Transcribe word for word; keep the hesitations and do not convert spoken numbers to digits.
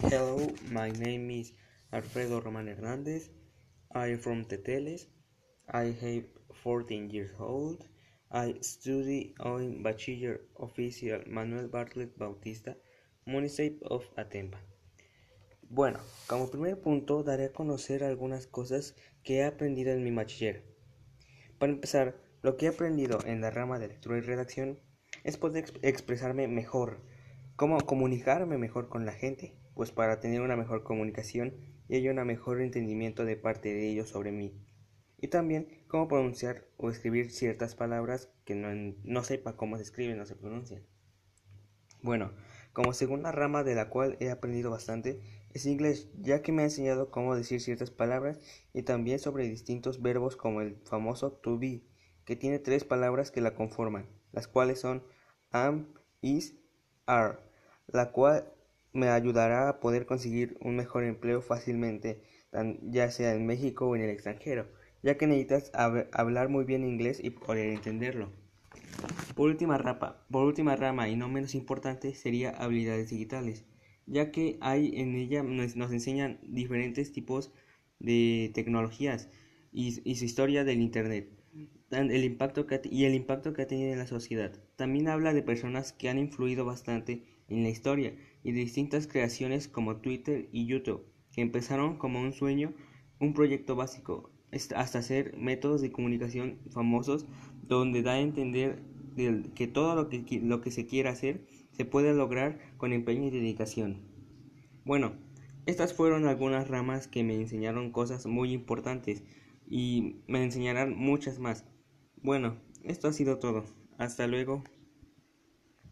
Hello, my name is Alfredo Roman Hernandez. I'm from Teteles. I have fourteen years old. I study on Bachiller Oficial Manuel Bartlett Bautista, Municipio of Atempa. Bueno, como primer punto daré a conocer algunas cosas que he aprendido en mi bachiller. Para empezar, lo que he aprendido en la rama de lectura y redacción es poder exp- expresarme mejor, cómo comunicarme mejor con la gente, pues para tener una mejor comunicación y haya un mejor entendimiento de parte de ellos sobre mí. Y también cómo pronunciar o escribir ciertas palabras que no, no sepa cómo se escriben o se pronuncian. Bueno, como segunda rama de la cual he aprendido bastante es inglés, ya que me ha enseñado cómo decir ciertas palabras y también sobre distintos verbos como el famoso to be, que tiene tres palabras que la conforman, las cuales son am, is, are, la cual me ayudará a poder conseguir un mejor empleo fácilmente, ya sea en México o en el extranjero, ya que necesitas hab- hablar muy bien inglés y poder entenderlo. Por última, rapa, por última rama y no menos importante sería habilidades digitales, ya que hay en ella nos, nos enseñan diferentes tipos de tecnologías y, y su historia del internet el impacto que ha, y el impacto que ha tenido en la sociedad. También habla de personas que han influido bastante en la historia y de distintas creaciones como Twitter y YouTube, que empezaron como un sueño, un proyecto básico, hasta ser métodos de comunicación famosos donde da a entender que todo lo que, lo que se quiera hacer se puede lograr con empeño y dedicación. Bueno, estas fueron algunas ramas que me enseñaron cosas muy importantes y me enseñarán muchas más. Bueno, esto ha sido todo. Hasta luego.